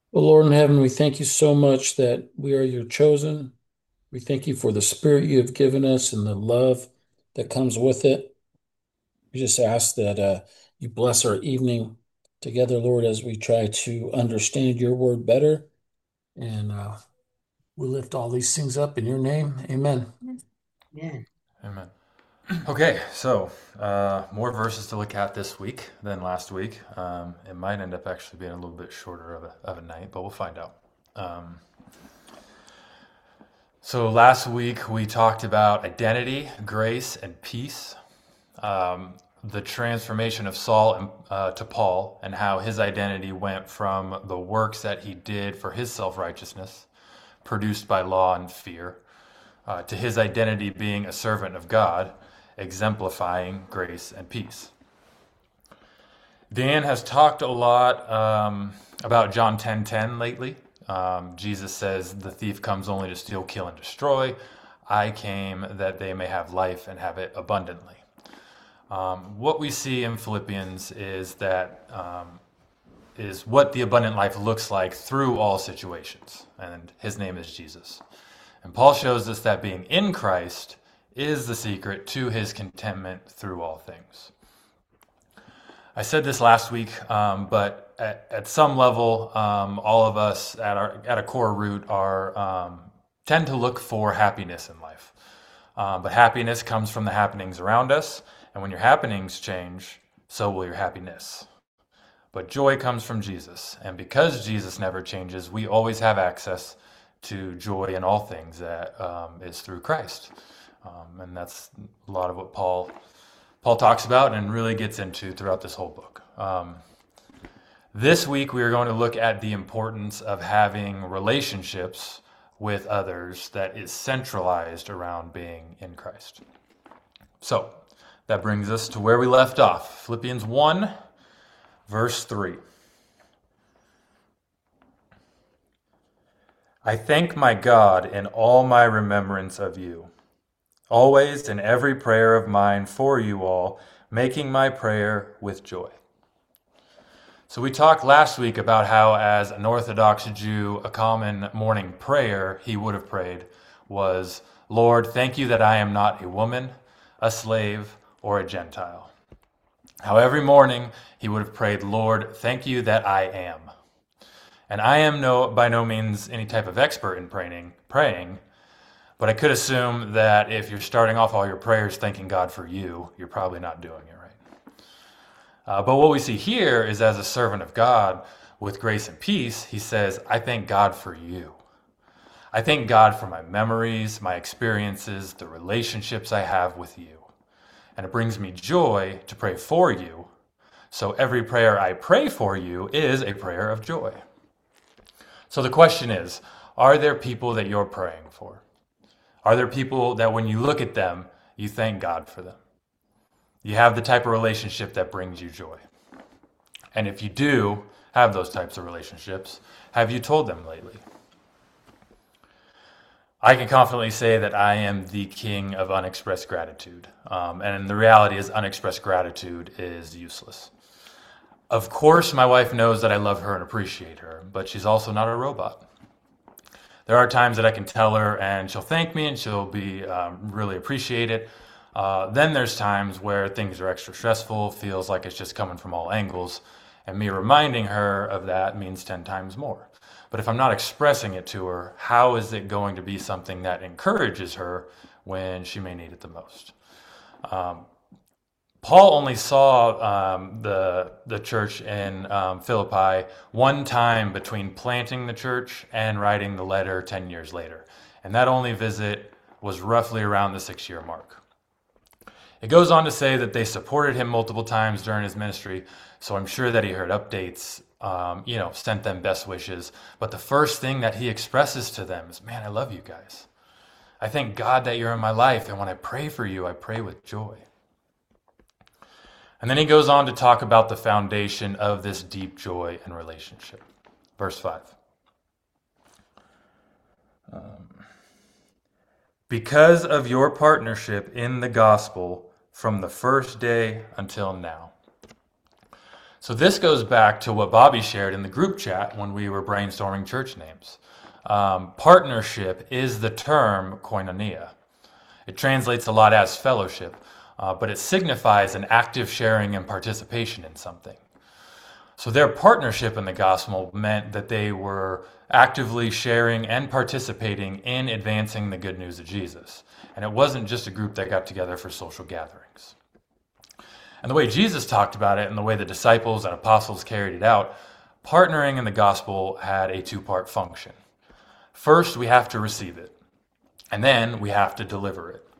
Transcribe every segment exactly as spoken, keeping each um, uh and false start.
Well, Lord in heaven, we thank you so much that we are your chosen. We thank you for the spirit you have given us and the love that comes with it. We just ask that uh, you bless our evening together, Lord, as we try to understand your word better. And uh, we lift all these things up in your name. Amen. Yeah. Amen. Okay, so uh, more verses to look at this week than last week. Um, it might end up actually being a little bit shorter of a, of a night, but we'll find out. Um, so last week we talked about identity, grace, and peace. Um, the transformation of Saul and, uh, to Paul, and how his identity went from the works that he did for his self righteousness, produced by law and fear, uh, to his identity being a servant of God, exemplifying grace and peace. Dan has talked a lot um, about John ten ten lately. Um, Jesus says, "The thief comes only to steal, kill, and destroy. I came that they may have life and have it abundantly." Um, what we see in Philippians is that um, is what the abundant life looks like through all situations, and his name is Jesus. And Paul shows us that being in Christ is the secret to his contentment through all things. I said this last week, um, but at, at some level, um, all of us at our at a core root are um, tend to look for happiness in life. Um, but happiness comes from the happenings around us, and when your happenings change, so will your happiness. But joy comes from Jesus, and because Jesus never changes, we always have access to joy in all things that um, is through Christ, um, and that's a lot of what Paul Paul talks about and really gets into throughout this whole book. Um, this week, we are going to look at the importance of having relationships with others that is centralized around being in Christ. So, that brings us to where we left off. Philippians one, verse three. I thank my God in all my remembrance of you, always in every prayer of mine for you all, making my prayer with joy. So we talked last week about how, as an Orthodox Jew, a common morning prayer he would have prayed was, "Lord, thank you that I am not a woman, a slave, or a Gentile." How every morning he would have prayed, "Lord, thank you that I am." And I am no by no means any type of expert in praying, praying, but I could assume that if you're starting off all your prayers thanking God for you, you're probably not doing it right. Uh, but what we see here is, as a servant of God with grace and peace, he says, I thank God for you. I thank God for my memories, my experiences, the relationships I have with you. And it brings me joy to pray for you. So every prayer I pray for you is a prayer of joy. So the question is, are there people that you're praying for? Are there people that when you look at them, you thank God for them? You have the type of relationship that brings you joy. And if you do have those types of relationships, have you told them lately? I can confidently say that I am the king of unexpressed gratitude. Um, and the reality is, unexpressed gratitude is useless. Of course, my wife knows that I love her and appreciate her, but she's also not a robot. There are times that I can tell her and she'll thank me and she'll be um, really appreciate it. Uh, then there's times where things are extra stressful, feels like it's just coming from all angles, and me reminding her of that means ten times more. But if I'm not expressing it to her, how is it going to be something that encourages her when she may need it the most? Um, Paul only saw um, the the church in um, Philippi one time between planting the church and writing the letter ten years later, and that only visit was roughly around the six year mark. It goes on to say that they supported him multiple times during his ministry, so I'm sure that he heard updates, um, you know, sent them best wishes. But the first thing that he expresses to them is, "Man, I love you guys. I thank God that you're in my life, and when I pray for you, I pray with joy." And then he goes on to talk about the foundation of this deep joy and relationship. Verse five. Um, because of your partnership in the gospel from the first day until now. So this goes back to what Bobby shared in the group chat when we were brainstorming church names. Um, partnership is the term koinonia. It translates a lot as fellowship, uh, but it signifies an active sharing and participation in something. So their partnership in the gospel meant that they were actively sharing and participating in advancing the good news of Jesus. And it wasn't just a group that got together for social gatherings. And the way Jesus talked about it and the way the disciples and apostles carried it out, partnering in the gospel had a two-part function. First, we have to receive it, and then we have to deliver it.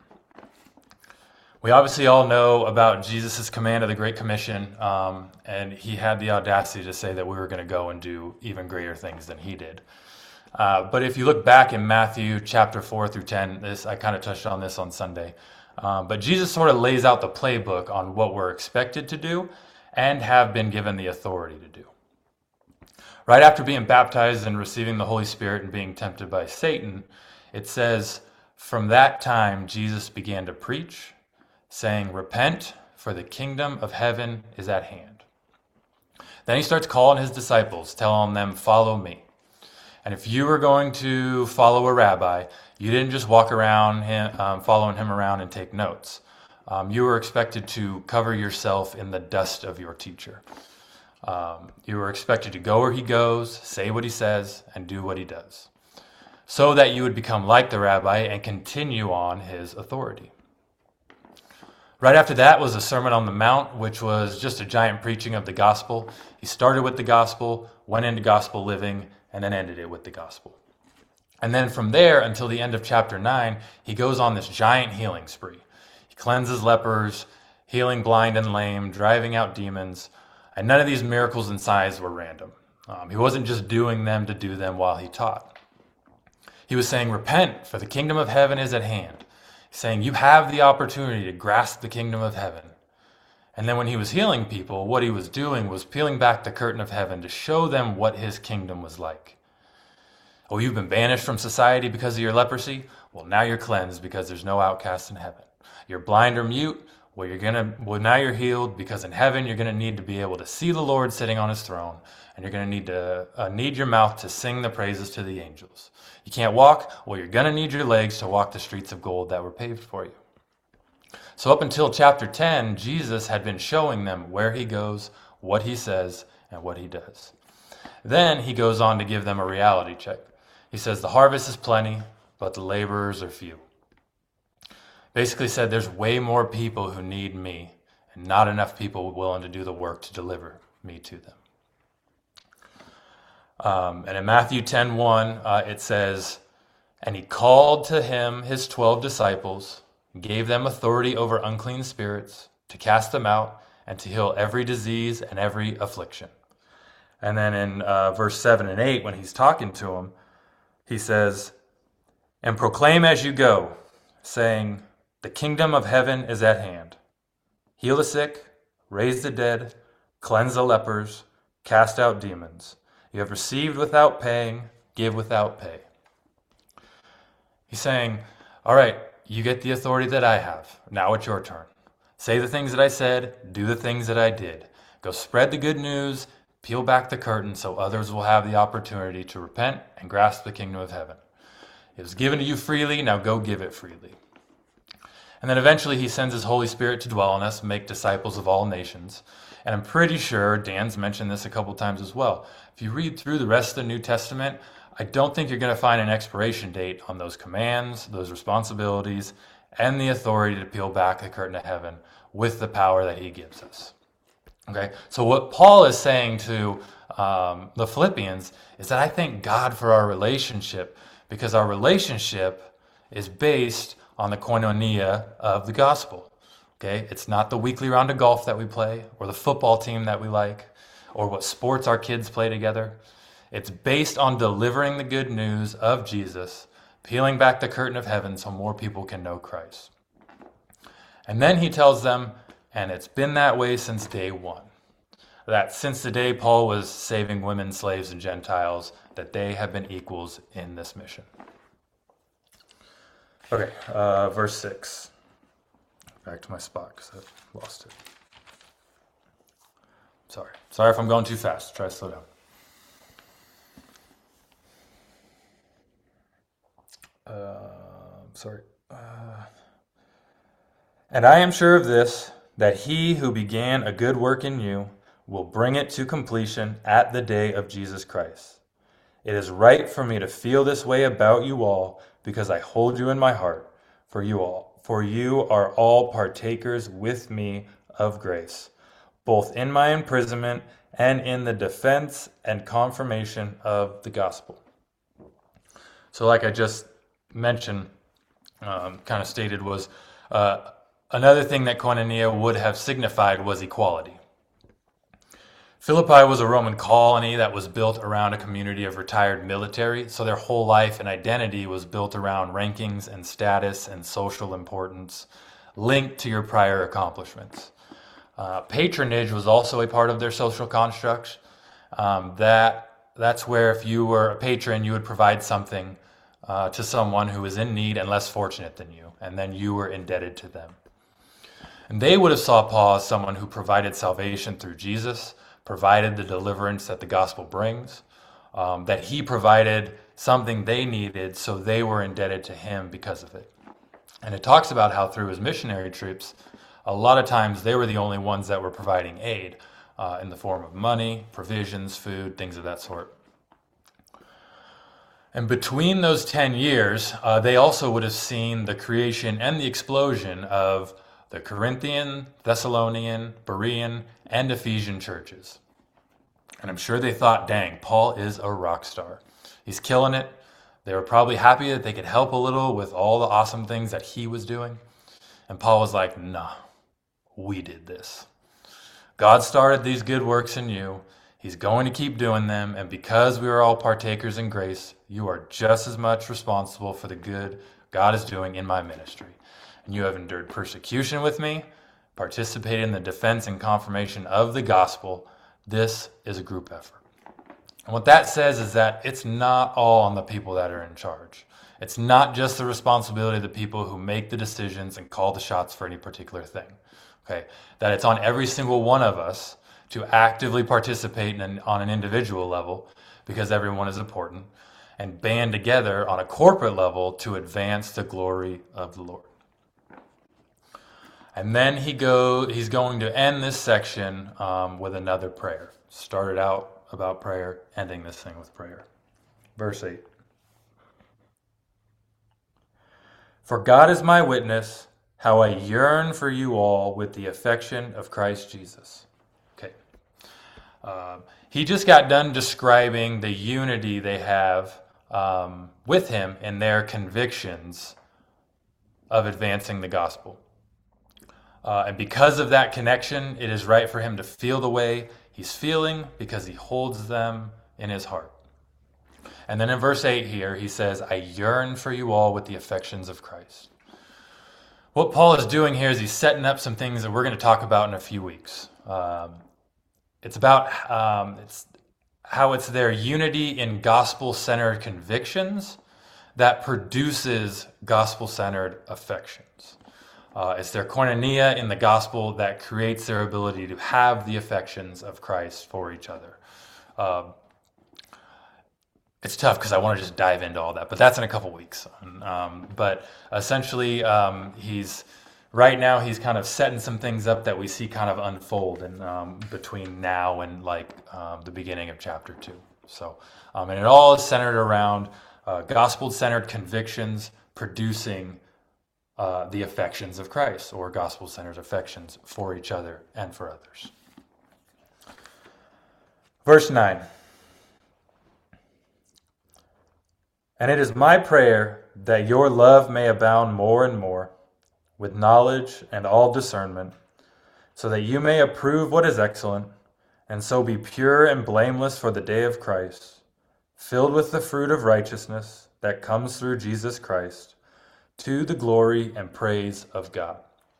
We obviously all know about Jesus' command of the Great Commission, um, and he had the audacity to say that we were going to go and do even greater things than he did. Uh, but if you look back in Matthew chapter four through ten, this I kind of touched on this on Sunday, um, but Jesus sort of lays out the playbook on what we're expected to do and have been given the authority to do. Right after being baptized and receiving the Holy Spirit and being tempted by Satan, it says, "From that time Jesus began to preach, saying, 'Repent, for the kingdom of heaven is at hand.'" Then he starts calling his disciples, telling them, "Follow me." And if you were going to follow a rabbi, you didn't just walk around him, um, following him around and take notes. Um, you were expected to cover yourself in the dust of your teacher. Um, you were expected to go where he goes, say what he says, and do what he does, so that you would become like the rabbi and continue on his authority. Right after that was the Sermon on the Mount, which was just a giant preaching of the gospel. He started with the gospel, went into gospel living, and then ended it with the gospel. And then from there until the end of chapter nine, he goes on this giant healing spree. He cleanses lepers, healing blind and lame, driving out demons, and none of these miracles and signs were random. Um, he wasn't just doing them to do them while he taught. He was saying, "Repent, for the kingdom of heaven is at hand." He's saying, you have the opportunity to grasp the kingdom of heaven. And then when he was healing people, what he was doing was peeling back the curtain of heaven to show them what his kingdom was like. Oh, you've been banished from society because of your leprosy? Well, now you're cleansed because there's no outcast in heaven. You're blind or mute? Well, you're gonna. Well, now you're healed because in heaven you're gonna need to be able to see the Lord sitting on His throne, and you're gonna need to uh, need your mouth to sing the praises to the angels. You can't walk? Well, you're gonna need your legs to walk the streets of gold that were paved for you. So up until chapter ten, Jesus had been showing them where He goes, what He says, and what He does. Then He goes on to give them a reality check. He says, the harvest is plenty, but the laborers are few. Basically said there's way more people who need me and not enough people willing to do the work to deliver me to them. Um, and in Matthew ten one, uh, it says, and He called to Him His twelve disciples, gave them authority over unclean spirits, to cast them out, and to heal every disease and every affliction. And then in uh, verse seven and eight, when He's talking to them, He says, and proclaim as you go, saying, the kingdom of heaven is at hand. Heal the sick, raise the dead, cleanse the lepers, cast out demons. You have received without paying, give without pay. He's saying, all right, you get the authority that I have. Now it's your turn. Say the things that I said, do the things that I did. Go spread the good news, peel back the curtain so others will have the opportunity to repent and grasp the kingdom of heaven. It was given to you freely, now go give it freely. And then eventually He sends His Holy Spirit to dwell in us, make disciples of all nations. And I'm pretty sure Dan's mentioned this a couple times as well. If you read through the rest of the New Testament, I don't think you're going to find an expiration date on those commands, those responsibilities, and the authority to peel back the curtain of heaven with the power that He gives us. Okay, so what Paul is saying to um, the Philippians is that I thank God for our relationship, because our relationship is based on the koinonia of the gospel. Okay, it's not the weekly round of golf that we play, or the football team that we like, or what sports our kids play together. It's based on delivering the good news of Jesus, peeling back the curtain of heaven so more people can know Christ. And then he tells them, and it's been that way since day one, that since the day Paul was saving women, slaves, and Gentiles, that they have been equals in this mission. Okay, uh, verse six. Back to my spot because I lost it. Sorry. Sorry if I'm going too fast. Try to slow down. Uh, sorry. Uh, and I am sure of this, that he who began a good work in you will bring it to completion at the day of Jesus Christ. It is right for me to feel this way about you all, because I hold you in my heart, for you all, for you are all partakers with me of grace, both in my imprisonment and in the defense and confirmation of the gospel. So like I just mentioned, um, kind of stated, was uh, another thing that koinonia would have signified was equality. Philippi was a Roman colony that was built around a community of retired military, so their whole life and identity was built around rankings and status and social importance linked to your prior accomplishments. Uh, patronage was also a part of their social construct. Um, that that's where if you were a patron, you would provide something uh, to someone who was in need and less fortunate than you, and then you were indebted to them. And they would have saw Paul as someone who provided salvation through Jesus, provided the deliverance that the gospel brings, um, that he provided something they needed, so they were indebted to him because of it. And it talks about how through his missionary trips, a lot of times they were the only ones that were providing aid uh, in the form of money, provisions, food, things of that sort. And between those ten years, uh, they also would have seen the creation and the explosion of the Corinthian, Thessalonian, Berean, and Ephesian churches. And I'm sure they thought, dang, Paul is a rock star. He's killing it. They were probably happy that they could help a little with all the awesome things that he was doing. And Paul was like, nah, we did this. God started these good works in you. He's going to keep doing them. And because we are all partakers in grace, you are just as much responsible for the good God is doing in my ministry. And you have endured persecution with me, participated in the defense and confirmation of the gospel. This is a group effort. And what that says is that it's not all on the people that are in charge. It's not just the responsibility of the people who make the decisions and call the shots for any particular thing. Okay, that it's on every single one of us to actively participate in an, on an individual level, because everyone is important, and band together on a corporate level to advance the glory of the Lord. And then he go, he's going to end this section um, with another prayer. Started out about prayer, ending this thing with prayer. Verse eight. For God is my witness, how I yearn for you all with the affection of Christ Jesus. Okay. Uh, he just got done describing the unity they have um, with him in their convictions of advancing the gospel. Uh, and because of that connection, it is right for him to feel the way he's feeling, because he holds them in his heart. And then in verse eight here, he says, I yearn for you all with the affections of Christ. What Paul is doing here is he's setting up some things that we're going to talk about in a few weeks. Um, it's about um, it's how it's their unity in gospel-centered convictions that produces gospel-centered affections. Uh, it's their koinonia in the gospel that creates their ability to have the affections of Christ for each other. Uh, it's tough because I want to just dive into all that, but that's in a couple weeks. Um, but essentially, um, he's right now he's kind of setting some things up that we see kind of unfold in, um, between now and like um, the beginning of chapter two. So, um, and it all is centered around uh, gospel-centered convictions producing Uh, the affections of Christ, or gospel-centered affections for each other and for others. Verse nine. And it is my prayer that your love may abound more and more with knowledge and all discernment, so that you may approve what is excellent, and so be pure and blameless for the day of Christ, filled with the fruit of righteousness that comes through Jesus Christ, to the glory and praise of God.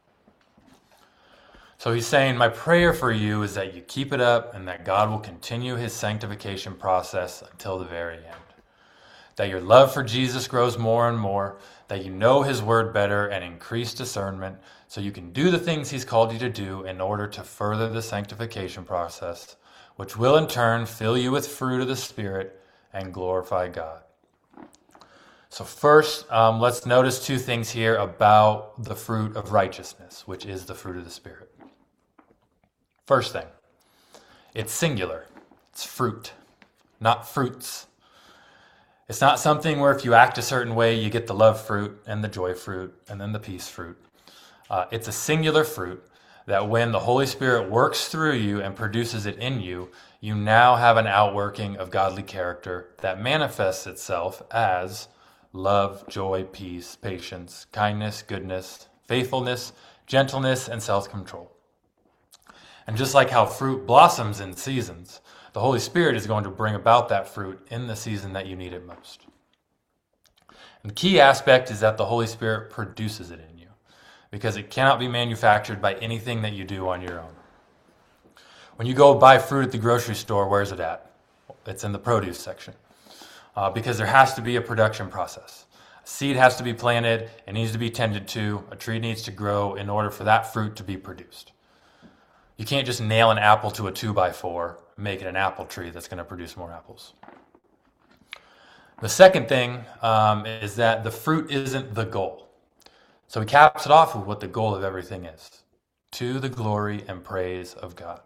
So he's saying, my prayer for you is that you keep it up and that God will continue his sanctification process until the very end. that your love for Jesus grows more and more, that you know his word better and increase discernment so you can do the things he's called you to do in order to further the sanctification process, which will in turn fill you with fruit of the Spirit and glorify God. So first, um, let's notice two things here about the fruit of righteousness, which is the fruit of the Spirit. First thing, it's singular. It's fruit, not fruits. It's not something where if you act a certain way, you get the love fruit and the joy fruit and then the peace fruit. Uh, it's a singular fruit that when the Holy Spirit works through you and produces it in you, you now have an outworking of godly character that manifests itself as love, joy, peace, patience, kindness, goodness, faithfulness, gentleness, and self-control. And just like how fruit blossoms in seasons, the Holy Spirit is going to bring about that fruit in the season that you need it most. And the key aspect is that the Holy Spirit produces it in you, because it cannot be manufactured by anything that you do on your own. When you go buy fruit at the grocery store, where's it at? It's in the produce section. Uh, because there has to be a production process. A seed has to be planted, it needs to be tended to, a tree needs to grow in order for that fruit to be produced. You can't just nail an apple to a two by four and make it an apple tree that's going to produce more apples. The second thing um, is that the fruit isn't the goal. So he caps it off with what the goal of everything is: to the glory and praise of God.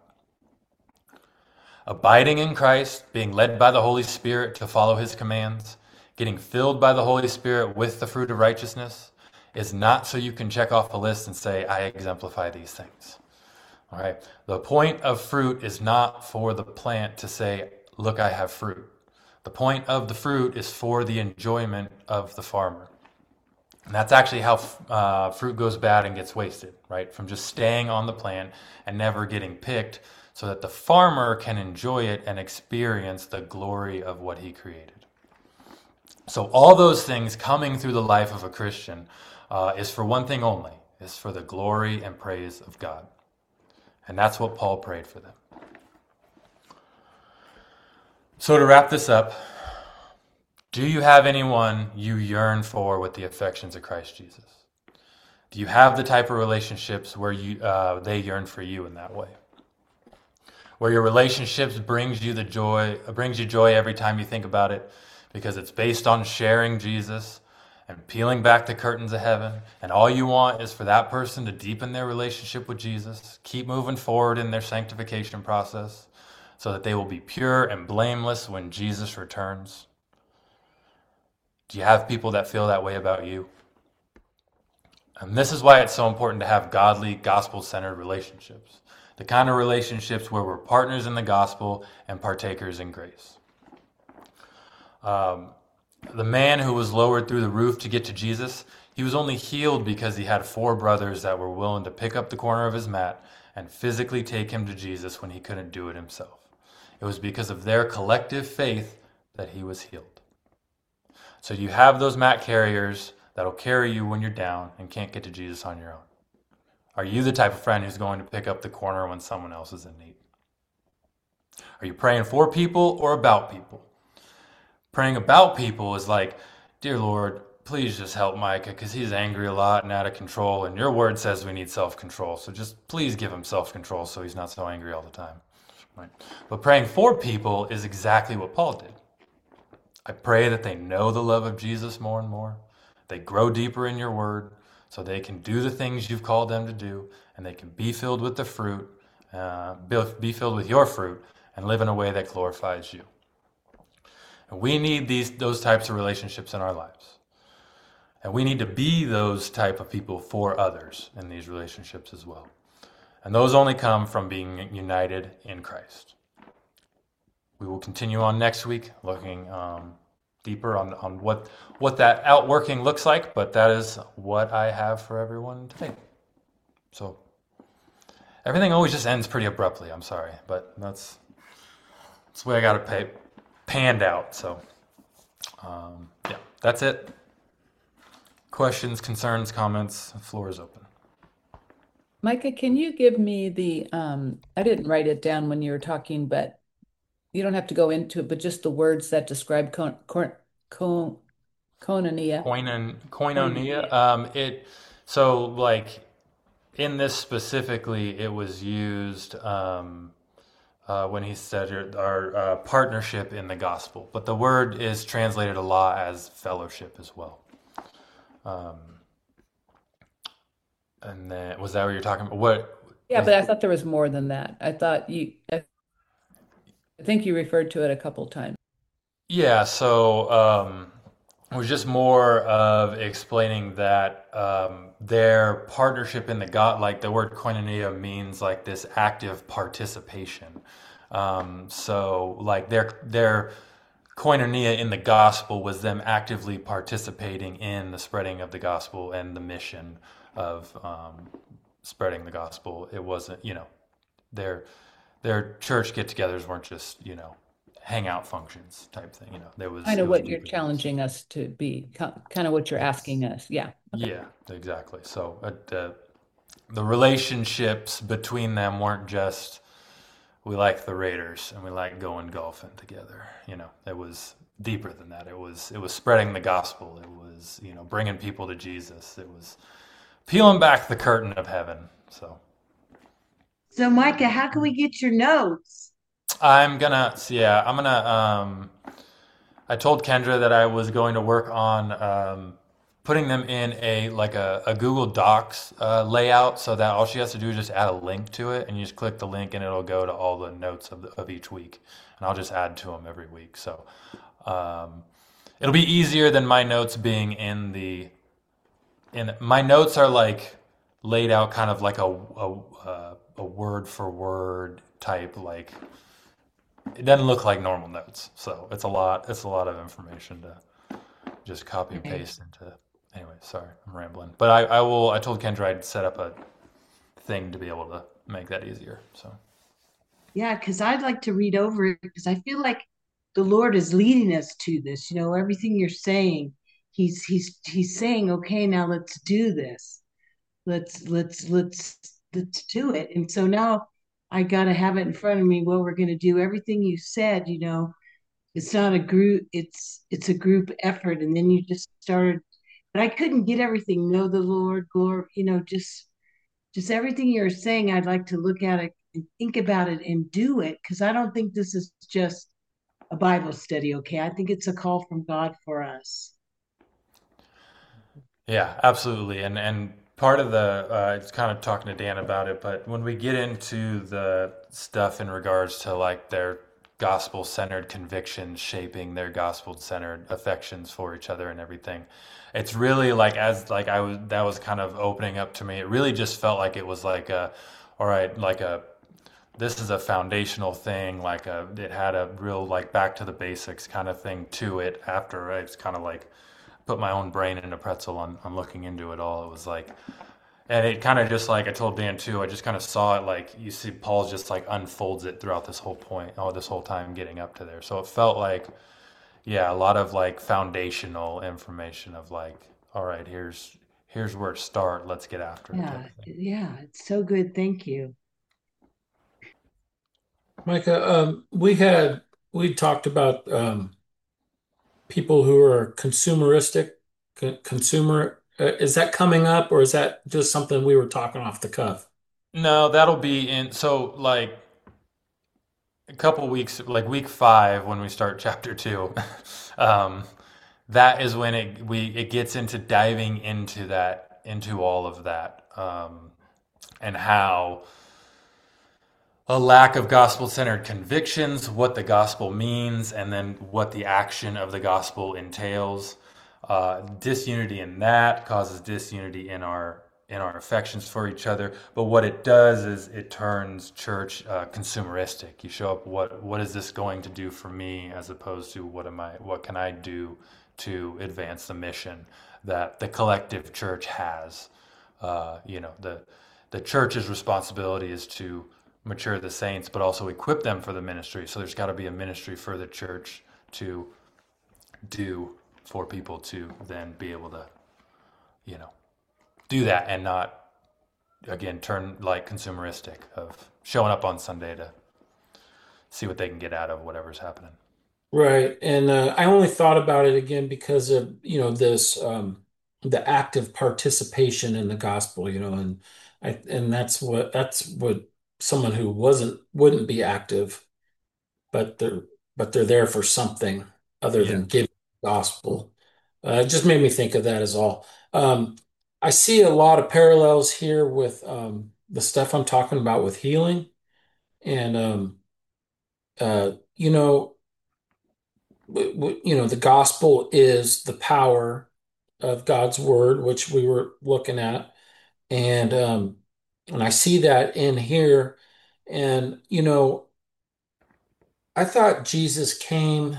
Abiding in Christ, being led by the Holy Spirit to follow his commands, getting filled by the Holy Spirit with the fruit of righteousness, is not so you can check off a list and say, I exemplify these things. All right. The point of fruit is not for the plant to say, look, I have fruit. The point of the fruit is for the enjoyment of the farmer. And that's actually how uh, fruit goes bad and gets wasted, right? From just staying on the plant and never getting picked, so that the farmer can enjoy it and experience the glory of what he created. So all those things coming through the life of a Christian uh, is for one thing only, is for the glory and praise of God. And that's what Paul prayed for them. So to wrap this up, do you have anyone you yearn for with the affections of Christ Jesus? Do you have the type of relationships where you uh, they yearn for you in that way? Where your relationships brings you the joy, brings you joy every time you think about it, because it's based on sharing Jesus and peeling back the curtains of heaven, and all you want is for that person to deepen their relationship with Jesus, keep moving forward in their sanctification process, so that they will be pure and blameless when Jesus returns. Do you have people that feel that way about you? And this is why it's so important to have godly, gospel-centered relationships. The kind of relationships where we're partners in the gospel and partakers in grace. Um, the man who was lowered through the roof to get to Jesus, he was only healed because he had four brothers that were willing to pick up the corner of his mat and physically take him to Jesus when he couldn't do it himself. It was because of their collective faith that he was healed. So you have those mat carriers that'll carry you when you're down and can't get to Jesus on your own. Are you the type of friend who's going to pick up the corner when someone else is in need? Are you praying for people or about people? Praying about people is like, dear Lord, please just help Micah because he's angry a lot and out of control, and your word says we need self-control. So just please give him self-control so he's not so angry all the time. Right? But praying for people is exactly what Paul did. I pray that they know the love of Jesus more and more. They grow deeper in your word, so they can do the things you've called them to do, and they can be filled with the fruit, uh, be filled with your fruit, and live in a way that glorifies you. And we need these those types of relationships in our lives. And we need to be those type of people for others in these relationships as well. And those only come from being united in Christ. We will continue on next week, looking um, deeper on, on what what that outworking looks like, but that is what I have for everyone today. So everything always just ends pretty abruptly. I'm sorry, but that's that's the way I got it pay, panned out. So um, yeah, that's it. Questions, concerns, comments, the floor is open. Micah, can you give me the, um, I didn't write it down when you were talking, but you don't have to go into it, but just the words that describe con con co koinonia. Koinon, koinonia. Koinonia. Um, it so like in this specifically, it was used um, uh, when he said your- our uh, partnership in the gospel, but the word is translated a lot as fellowship as well. Um, and then was that what you're talking about? What Yeah, was? but I thought there was more than that. I thought you, I think you referred to it a couple times. Yeah, so um, it was just more of explaining that um, their partnership in the God, like the word koinonia means like this active participation. Um, so like their their koinonia in the gospel was them actively participating in the spreading of the gospel and the mission of um, spreading the gospel. It wasn't, you know, their their church get-togethers weren't just, you know, hangout functions type thing. You know, there was Kind it of was what you're deeper than this. challenging us to be, kind of what you're Yes. asking us. Yeah. Okay. Yeah, exactly. So uh, uh, the relationships between them weren't just we like the Raiders and we like going golfing together. You know, it was deeper than that. It was it was spreading the gospel. It was, you know, bringing people to Jesus. It was peeling back the curtain of heaven. So So, Micah, how can we get your notes? I'm gonna, so yeah, I'm gonna. Um, I told Kendra that I was going to work on um, putting them in a like a, a Google Docs uh, layout, so that all she has to do is just add a link to it, and you just click the link, and it'll go to all the notes of the, of each week, and I'll just add to them every week. So um, it'll be easier than my notes being in the in my notes are like laid out kind of like a a, uh, a word for word type like it doesn't look like normal notes, so it's a lot. It's a lot of information to just copy and Okay. paste into. Anyway, sorry, I'm rambling. But I, I will. I told Kendra I'd set up a thing to be able to make that easier. So Yeah, because I'd like to read over it because I feel like the Lord is leading us to this. You know, everything you're saying, He's He's He's saying, okay, now let's do this. Let's let's let's let's do it. And so now I gotta have it in front of me what we're gonna do. Everything you said, you know, it's not a group, it's it's a group effort. And then you just started, but I couldn't get everything. Know the Lord, glory, you know, just just everything you're saying, I'd like to look at it and think about it and do it because I don't think this is just a Bible study, okay? I think it's a call from God for us. yeah, absolutely. And and part of the uh, it's kind of talking to Dan about it, but when we get into the stuff in regards to like their gospel centered convictions shaping their gospel centered affections for each other and everything, it's really like as like I was that was kind of opening up to me. It really just felt like it was like a all right, like a this is a foundational thing, like a it had a real like back to the basics kind of thing to it after it's kind of like put my own brain in a pretzel on, on looking into it all. It was like, and it kind of just like I told Dan too. I just kind of saw it like you see Paul just like unfolds it throughout this whole point, oh, this whole time getting up to there. So it felt like, yeah, a lot of like foundational information of like, all right, here's here's where it start. Let's get after it type Yeah, of thing. yeah, it's so good. Thank you. Micah, um, we had we talked about um, people who are consumeristic, co- consumer. Uh, is that coming up, or is that just something we were talking off the cuff? No, that'll be in. So like a couple weeks, like week five when we start chapter two. um, that is when it we it gets into diving into that into all of that um, and how a lack of gospel centered convictions, what the gospel means, and then what the action of the gospel entails. Uh, disunity in that causes disunity in our in our affections for each other. But what it does is it turns church uh, consumeristic. You show up. What what is this going to do for me, as opposed to what am I? What can I do to advance the mission that the collective church has? Uh, you know, the the church's responsibility is to mature the saints, but also equip them for the ministry. So there's got to be a ministry for the church to do for people to then be able to, you know, do that and not, again, turn like consumeristic of showing up on Sunday to see what they can get out of whatever's happening. Right. And uh, I only thought about it again because of, you know, this um the active participation in the gospel, you know, and I and that's what that's what someone who wasn't wouldn't be active, but they're but they're there for something other Yeah. than giving the gospel. Uh, it just made me think of that as all. Um, I see a lot of parallels here with um the stuff I'm talking about with healing. And um uh you know w- w- you know, the gospel is the power of God's word, which we were looking at, and um, and I see that in here. And you know, I thought Jesus came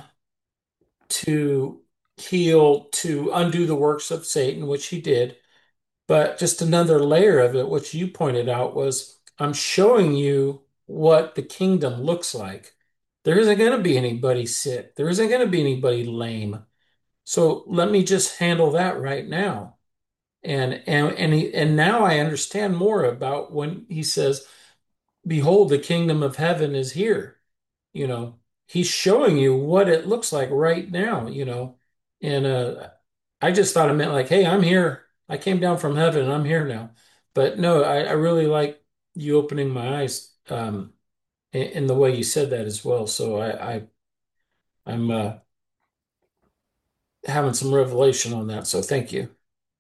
to heal, to undo the works of Satan, which he did. But just another layer of it, which you pointed out, was I'm showing you what the kingdom looks like. There isn't going to be anybody sick. There isn't going to be anybody lame. So let me just handle that right now. And and and he, and now I understand more about when he says, "Behold, the kingdom of heaven is here." You know, he's showing you what it looks like right now, you know. And uh I just thought it meant like, "Hey, I'm here. I came down from heaven and I'm here now." But no, I, I really like you opening my eyes um in, in the way you said that as well. So I, I I'm uh having some revelation on that. So thank you.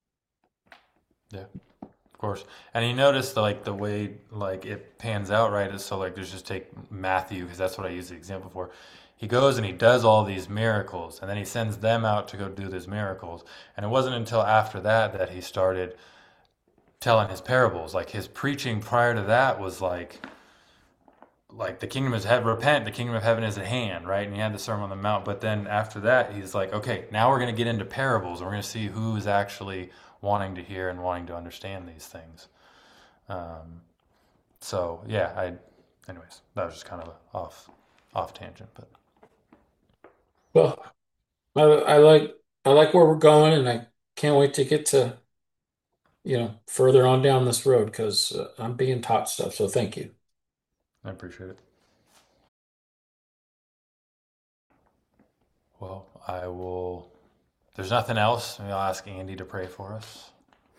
Yeah. Of course. And you notice the, like the way like it pans out, right? Is so like let's just take Matthew because that's what I use the example for. He goes and he does all these miracles, and then he sends them out to go do these miracles. And it wasn't until after that that he started telling his parables. Like his preaching prior to that was like like the kingdom is heaven, repent, the kingdom of heaven is at hand, right? And he had the Sermon on the Mount. But then after that, he's like, okay, now we're going to get into parables, and we're going to see who is actually wanting to hear and wanting to understand these things. Um, so yeah, I, anyways, that was just kind of a off, off tangent, but Well, I, I like I like where we're going, and I can't wait to get to, you know, further on down this road because uh, I'm being taught stuff. So thank you. I appreciate it. Well, I will. If there's nothing else, maybe I'll ask Andy to pray for us.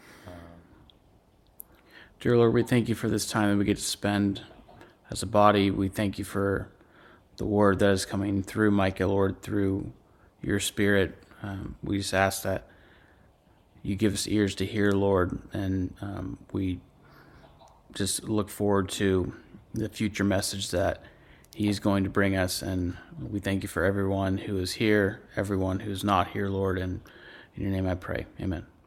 Dear Lord, we thank you for this time that we get to spend as a body. We thank you for the word that is coming through Micah, Lord, through your Spirit. Um, we just ask that you give us ears to hear, Lord, and um, we just look forward to the future message that he's going to bring us. And we thank you for everyone who is here, everyone who's not here, Lord, and in your name I pray. Amen.